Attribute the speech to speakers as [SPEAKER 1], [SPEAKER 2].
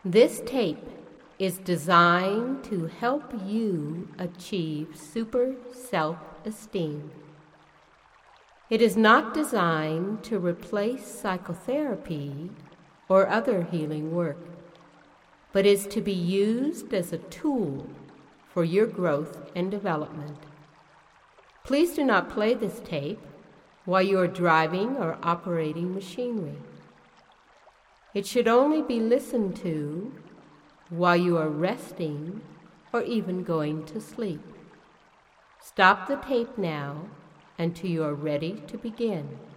[SPEAKER 1] This tape is designed to help you achieve super self-esteem. It is not designed to replace psychotherapy or other healing work, but is to be used as a tool for your growth and development. Please do not play this tape while you are driving or operating machinery. It should only be listened to while you are resting or even going to sleep. Stop the tape now until you are ready to begin.